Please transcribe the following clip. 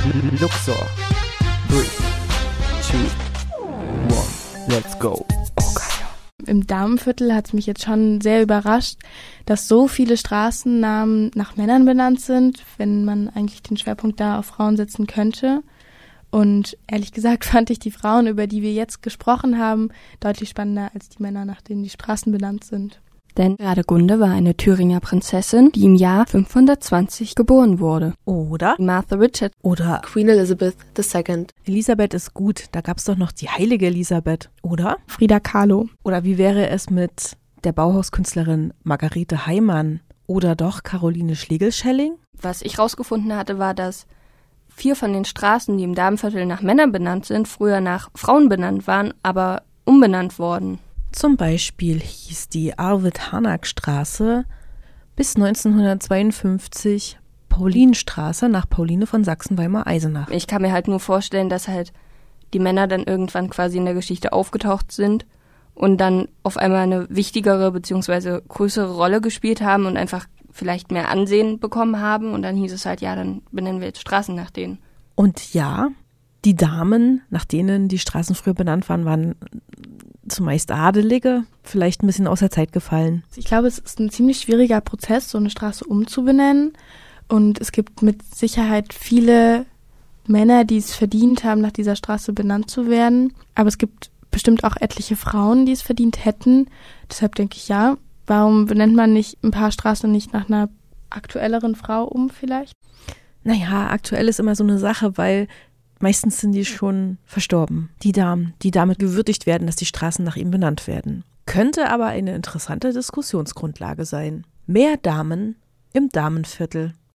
Luxor. 3, 2, 1, let's go. Im Damenviertel hat es mich jetzt schon sehr überrascht, dass so viele Straßennamen nach Männern benannt sind, wenn man eigentlich den Schwerpunkt da auf Frauen setzen könnte. Und ehrlich gesagt fand ich die Frauen, über die wir jetzt gesprochen haben, deutlich spannender als die Männer, nach denen die Straßen benannt sind. Denn Radegunde war eine Thüringer Prinzessin, die im Jahr 520 geboren wurde. Oder Martha Richard Oder Queen Elizabeth II. Elisabeth ist gut, da gab's doch noch die heilige Elisabeth. Oder? Frida Kahlo. Oder wie wäre es mit der Bauhauskünstlerin Margarete Heimann? Oder doch Caroline Schlegel-Schelling? Was ich rausgefunden hatte, war, dass 4 von den Straßen, die im Damenviertel nach Männern benannt sind, früher nach Frauen benannt waren, aber umbenannt worden. Zum Beispiel hieß die Arvid-Harnack-Straße bis 1952 Paulinenstraße nach Pauline von Sachsen-Weimar-Eisenach. Ich kann mir halt nur vorstellen, dass halt die Männer dann irgendwann quasi in der Geschichte aufgetaucht sind und dann auf einmal eine wichtigere bzw. größere Rolle gespielt haben und einfach vielleicht mehr Ansehen bekommen haben. Und dann hieß es halt, ja, dann benennen wir jetzt Straßen nach denen. Und ja, die Damen, nach denen die Straßen früher benannt waren, waren zumeist Adelige, vielleicht ein bisschen aus der Zeit gefallen. Ich glaube, es ist ein ziemlich schwieriger Prozess, so eine Straße umzubenennen. Und es gibt mit Sicherheit viele Männer, die es verdient haben, nach dieser Straße benannt zu werden. Aber es gibt bestimmt auch etliche Frauen, die es verdient hätten. Deshalb denke ich, ja, warum benennt man nicht ein paar Straßen nicht nach einer aktuelleren Frau um vielleicht? Naja, aktuell ist immer so eine Sache, weil meistens sind die schon verstorben, die Damen, die damit gewürdigt werden, dass die Straßen nach ihm benannt werden. Könnte aber eine interessante Diskussionsgrundlage sein. Mehr Damen im Damenviertel.